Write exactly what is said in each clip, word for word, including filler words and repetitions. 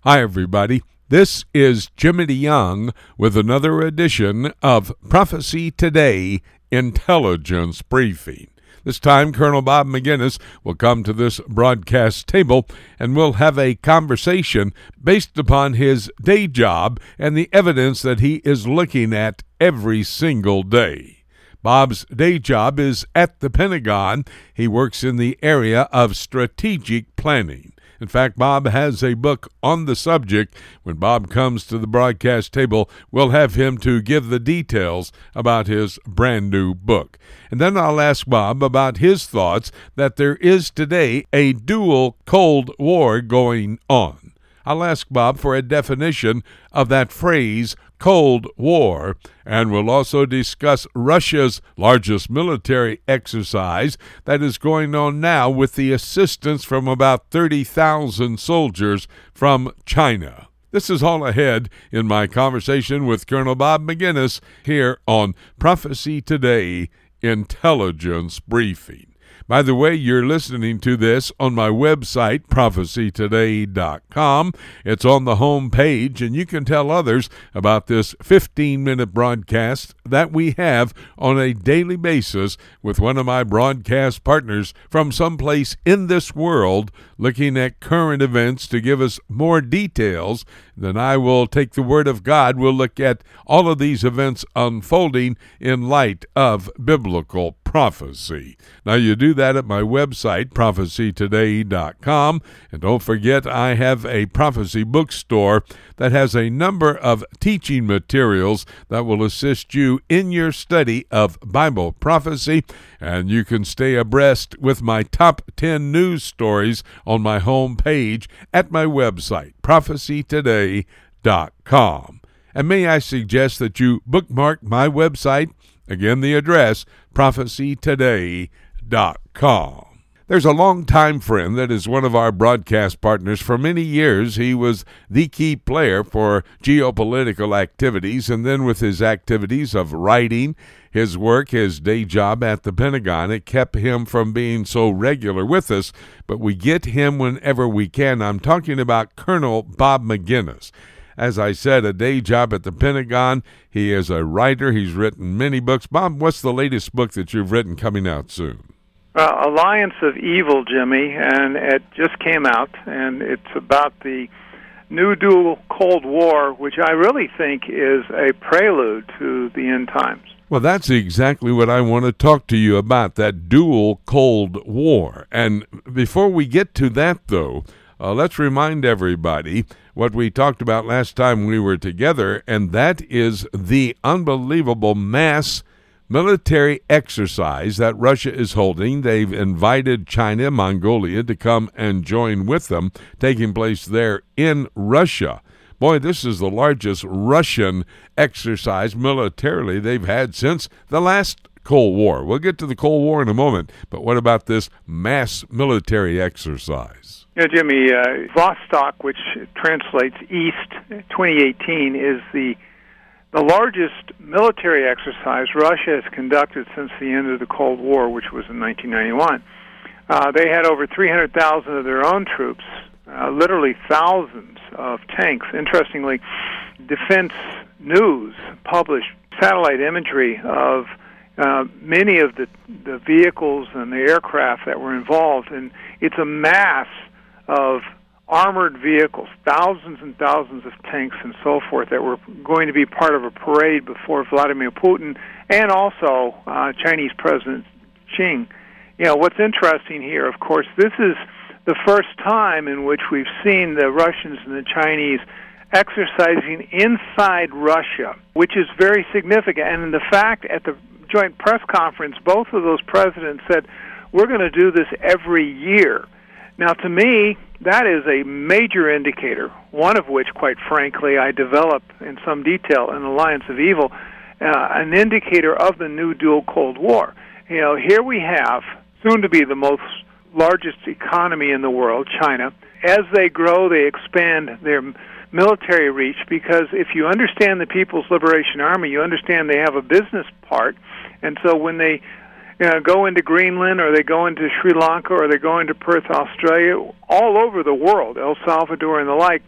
Hi, everybody. This is Jimmy DeYoung with another edition of Prophecy Today Intelligence Briefing. This time, Colonel Bob Maginnis will come to this broadcast table and we'll have a conversation based upon his day job and the evidence that he is looking at every single day. Bob's day job is at the Pentagon. He works in the area of strategic planning. In fact, Bob has a book on the subject. When Bob comes to the broadcast table, we'll have him to give the details about his brand new book. And then I'll ask Bob about his thoughts that there is today a dual Cold War going on. I'll ask Bob for a definition of that phrase, Cold War, and we'll also discuss Russia's largest military exercise that is going on now with the assistance from about thirty thousand soldiers from China. This is all ahead in my conversation with Colonel Bob Maginnis here on Prophecy Today Intelligence Briefing. By the way, you're listening to this on my website, prophecy today dot com. It's on the home page, and you can tell others about this fifteen-minute broadcast that we have on a daily basis with one of my broadcast partners from someplace in this world looking at current events to give us more details. Then I will take the Word of God. We'll look at all of these events unfolding in light of biblical prophecy. Now, you do that at my website, prophecy today dot com. And don't forget, I have a prophecy bookstore that has a number of teaching materials that will assist you in your study of Bible prophecy. And you can stay abreast with my top ten news stories on my home page at my website, prophecy today dot com. And may I suggest that you bookmark my website? Again, the address, prophecy today dot com. There's a longtime friend that is one of our broadcast partners. For many years, he was the key player for geopolitical activities, and then with his activities of writing, his work, his day job at the Pentagon, it kept him from being so regular with us, but we get him whenever we can. I'm talking about Colonel Bob Maginnis. As I said, a day job at the Pentagon. He is a writer. He's written many books. Bob, what's the latest book that you've written coming out soon? Uh, Alliance of Evil, Jimmy, and it just came out, and it's about the new dual Cold War, which I really think is a prelude to the end times. Well, that's exactly what I want to talk to you about, that dual Cold War. And before we get to that, though, uh, let's remind everybody what we talked about last time we were together, and that is the unbelievable mass military exercise that Russia is holding. They've invited China, Mongolia to come and join with them, taking place there in Russia. Boy, this is the largest Russian exercise militarily they've had since the last Cold War. We'll get to the Cold War in a moment, but what about this mass military exercise? Yeah, Jimmy, uh, Vostok, which translates East twenty eighteen, is the the largest military exercise Russia has conducted since the end of the Cold War, which was in nineteen ninety-one. Uh, they had over three hundred thousand of their own troops, uh, literally thousands of tanks. Interestingly, Defense News published satellite imagery of uh, many of the, the vehicles and the aircraft that were involved, and it's a mass of armored vehicles, thousands and thousands of tanks and so forth that were going to be part of a parade before Vladimir Putin and also uh, Chinese President Xi. You know, what's interesting here, of course, this is the first time in which we've seen the Russians and the Chinese exercising inside Russia, which is very significant. And the fact at the joint press conference, both of those presidents said, we're going to do this every year. Now, to me, that is a major indicator, one of which, quite frankly, I developed in some detail in Alliance of Evil, uh, an indicator of the new dual Cold War. You know, here we have, soon to be the most largest economy in the world, China. As they grow, they expand their military reach, because if you understand the People's Liberation Army, you understand they have a business part, and so when they You know, go into Greenland, or they go into Sri Lanka, or they go into Perth, Australia, all over the world, El Salvador and the like,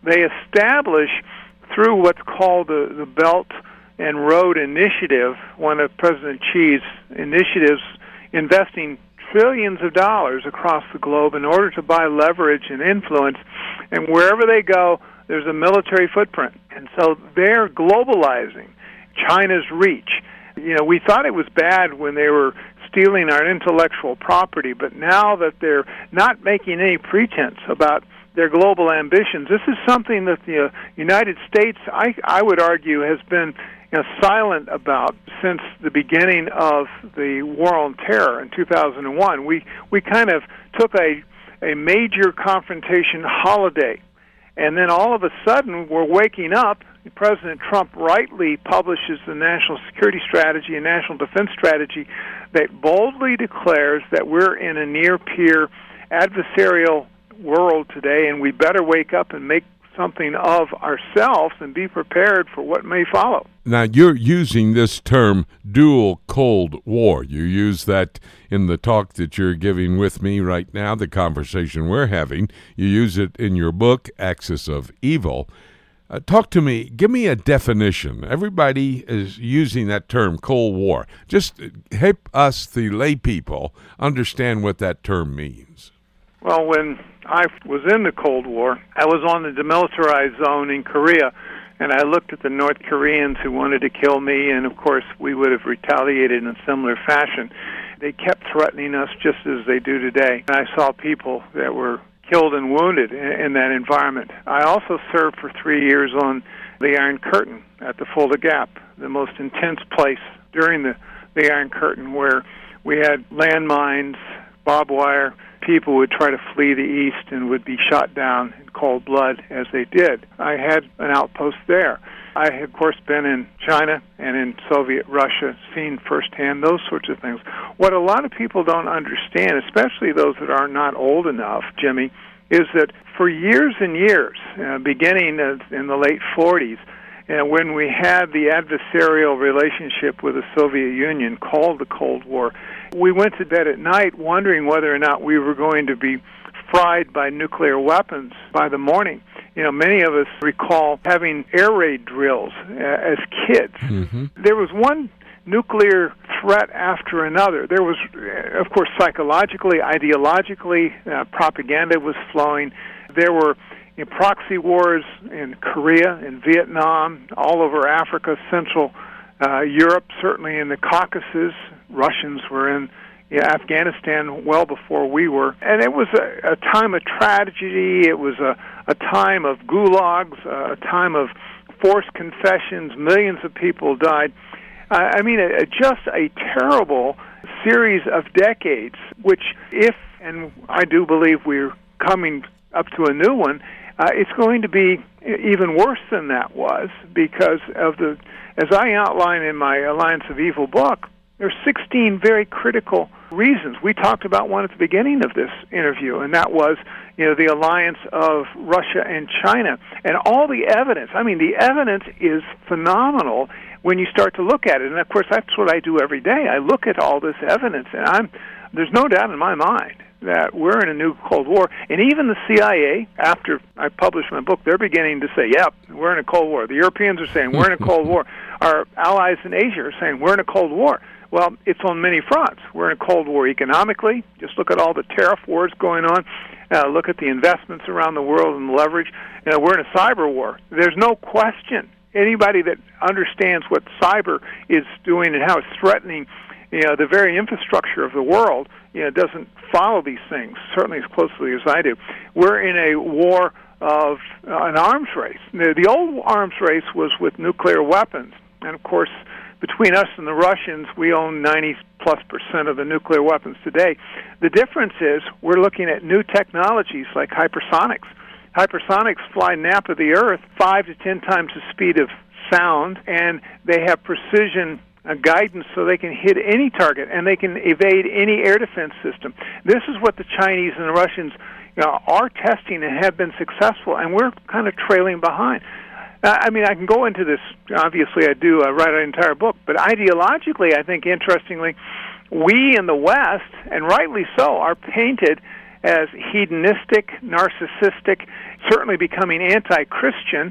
they establish, through what's called the, the Belt and Road Initiative, one of President Xi's initiatives, investing trillions of dollars across the globe in order to buy leverage and influence, and wherever they go, there's a military footprint. And so they're globalizing China's reach. You know, we thought it was bad when they were stealing our intellectual property, but now that they're not making any pretense about their global ambitions, this is something that the uh, United States, I, I would argue, has been you know, silent about since the beginning of the War on Terror in two thousand one. We we kind of took a a major confrontation holiday, and then all of a sudden we're waking up. President Trump rightly publishes the National Security Strategy and National Defense Strategy that boldly declares that we're in a near-peer adversarial world today, and we better wake up and make something of ourselves and be prepared for what may follow. Now, you're using this term dual Cold War. You use that in the talk that you're giving with me right now, the conversation we're having. You use it in your book, Axis of Evil. Uh, talk to me. Give me a definition. Everybody is using that term, Cold War. Just help us, the lay people, understand what that term means. Well, when I was in the Cold War, I was on the demilitarized zone in Korea, and I looked at the North Koreans who wanted to kill me, and of course we would have retaliated in a similar fashion. They kept threatening us just as they do today. And I saw people that were killed and wounded in that environment. I also served for three years on the Iron Curtain at the Fulda Gap, the most intense place during the, the Iron Curtain, where we had landmines, barbed wire. People would try to flee the east and would be shot down in cold blood as they did. I had an outpost there. I had, of course, been in China and in Soviet Russia, seen firsthand those sorts of things. What a lot of people don't understand, especially those that are not old enough, Jimmy, is that for years and years, uh, beginning in the late forties, uh, when we had the adversarial relationship with the Soviet Union called the Cold War, we went to bed at night wondering whether or not we were going to be fried by nuclear weapons by the morning. You know, many of us recall having air raid drills uh, as kids. Mm-hmm. There was one nuclear threat after another. There was, uh, of course, psychologically, ideologically, uh, propaganda was flowing. There were you know, proxy wars in Korea, in Vietnam, all over Africa, Central uh, Europe, certainly in the Caucasus. Russians were in Yeah, Afghanistan well before we were. And it was a, a time of tragedy. It was a, a time of gulags, a time of forced confessions. Millions of people died. Uh, I mean, a, a, just a terrible series of decades, which if, and I do believe we're coming up to a new one, uh, it's going to be even worse than that was because of the, as I outline in my Alliance of Evil book, there are sixteen very critical reasons. We talked about one at the beginning of this interview, and that was, you know, the alliance of Russia and China. And all the evidence, I mean, the evidence is phenomenal when you start to look at it. And, of course, that's what I do every day. I look at all this evidence, and I'm there's no doubt in my mind that we're in a new Cold War. And even the C I A, after I published my book, they're beginning to say, yep, we're in a Cold War. The Europeans are saying, we're in a Cold War. Our allies in Asia are saying, we're in a Cold War. Well, it's on many fronts. We're in a Cold War economically. Just look at all the tariff wars going on. Uh, look at the investments around the world and the leverage. You know, we're in a cyber war. There's no question. Anybody that understands what cyber is doing and how it's threatening, you know, the very infrastructure of the world, you know, doesn't follow these things, certainly as closely as I do. We're in a war of uh, an arms race. The, the old arms race was with nuclear weapons. And, of course, between us and the Russians, we own ninety plus percent of the nuclear weapons today. The difference is we're looking at new technologies like hypersonics. Hypersonics fly nap of the Earth five to ten times the speed of sound, and they have precision uh, guidance so they can hit any target, and they can evade any air defense system. This is what the Chinese and the Russians you know, are testing and have been successful, and we're kind of trailing behind. I mean, I can go into this, obviously I do, I write an entire book, but ideologically, I think, interestingly, we in the West, and rightly so, are painted as hedonistic, narcissistic, certainly becoming anti-Christian.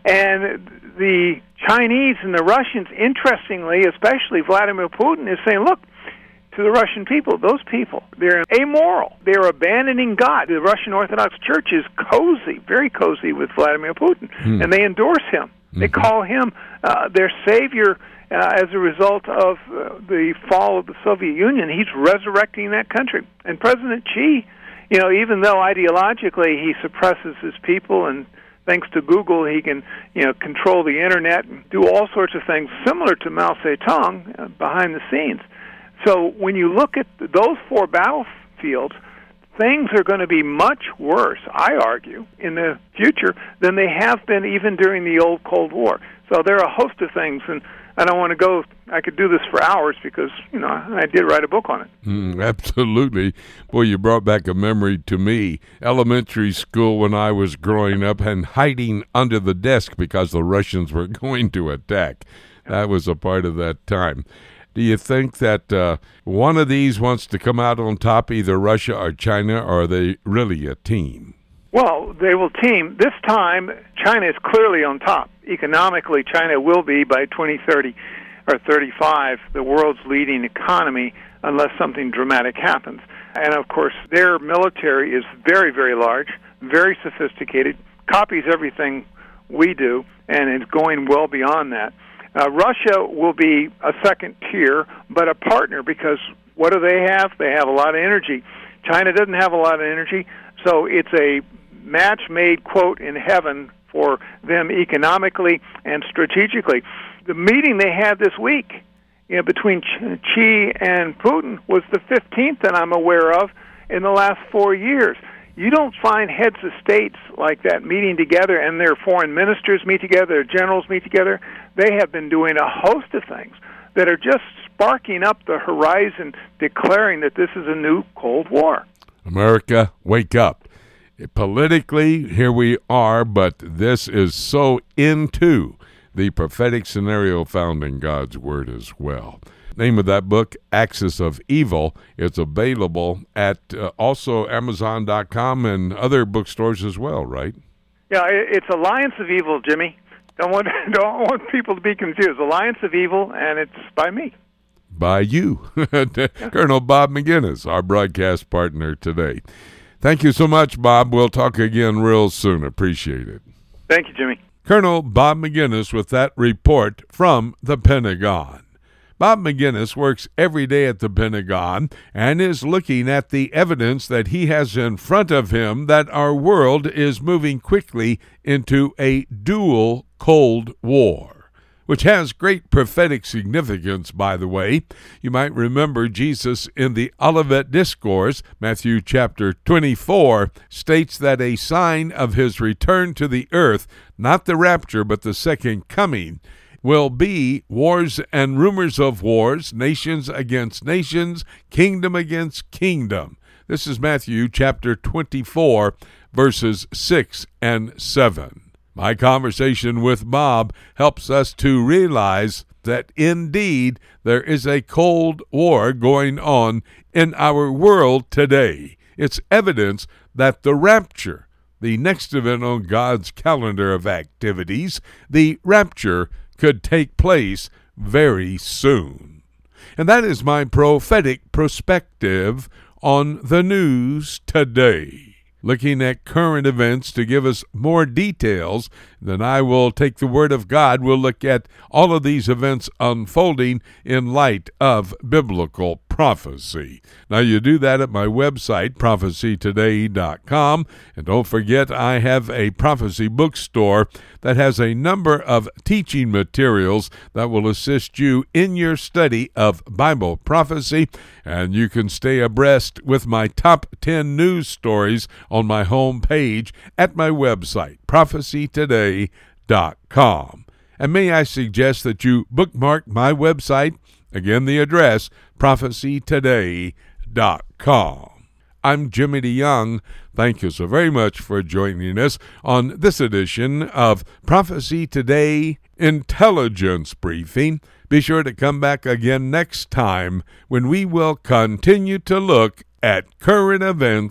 And the Chinese and the Russians, interestingly, especially Vladimir Putin, is saying, look, to the Russian people, those people, they're amoral. They're abandoning God. The Russian Orthodox Church is cozy, very cozy with Vladimir Putin, hmm. and they endorse him. Mm-hmm. They call him uh, their savior uh, as a result of uh, the fall of the Soviet Union. He's resurrecting that country. And President Xi, you know, even though ideologically he suppresses his people, and thanks to Google he can, you know, control the internet and do all sorts of things similar to Mao Zedong uh, behind the scenes. So when you look at those four battlefields, things are going to be much worse, I argue, in the future than they have been even during the old Cold War. So there are a host of things, and I don't want to go, I could do this for hours because, you know, I did write a book on it. Mm, absolutely. Boy, you brought back a memory to me. Elementary school when I was growing up and hiding under the desk because the Russians were going to attack. That was a part of that time. Do you think that uh, one of these wants to come out on top, either Russia or China, or are they really a team? Well, they will team. This time, China is clearly on top. Economically, China will be, by twenty thirty or thirty-five, the world's leading economy, unless something dramatic happens. And, of course, their military is very, very large, very sophisticated, copies everything we do, and is going well beyond that. Uh, Russia will be a second tier, but a partner, because what do they have? They have a lot of energy. China doesn't have a lot of energy, so it's a match made, quote, in heaven for them economically and strategically. The meeting they had this week, you know, between Xi and Putin was the fifteenth that I'm aware of in the last four years. You don't find heads of states like that meeting together, and their foreign ministers meet together, their generals meet together. They have been doing a host of things that are just sparking up the horizon, declaring that this is a new Cold War. America, wake up. Politically, here we are, but this is so into the prophetic scenario found in God's Word as well. Name of that book, Axis of Evil. It's available at uh, also Amazon dot com and other bookstores as well, right? Yeah, it's Alliance of Evil, Jimmy. Don't want don't want people to be confused. Alliance of Evil, and it's by me. By you. Colonel Bob Maginnis, our broadcast partner today. Thank you so much, Bob. We'll talk again real soon. Appreciate it. Thank you, Jimmy. Colonel Bob Maginnis with that report from the Pentagon. Bob Maginnis works every day at the Pentagon and is looking at the evidence that he has in front of him that our world is moving quickly into a dual Cold War, which has great prophetic significance, by the way. You might remember Jesus in the Olivet Discourse, Matthew chapter twenty-four, states that a sign of his return to the earth, not the rapture, but the second coming, will be wars and rumors of wars, nations against nations, kingdom against kingdom. This is Matthew chapter twenty-four, verses six and seven. My conversation with Bob helps us to realize that indeed there is a Cold War going on in our world today. It's evidence that the rapture, the next event on God's calendar of activities, the rapture could take place very soon. And that is my prophetic perspective on the news today. Looking at current events to give us more details, then I will take the Word of God. We'll look at all of these events unfolding in light of biblical prophecy. Now, you do that at my website, prophecy today dot com. And don't forget, I have a prophecy bookstore that has a number of teaching materials that will assist you in your study of Bible prophecy. And you can stay abreast with my top ten news stories on my home page at my website, prophecy today dot com. And may I suggest that you bookmark my website? Again, the address, prophecy today dot com. I'm Jimmy DeYoung. Thank you so very much for joining us on this edition of Prophecy Today Intelligence Briefing. Be sure to come back again next time when we will continue to look at current events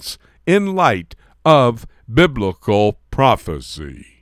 in light of biblical prophecy.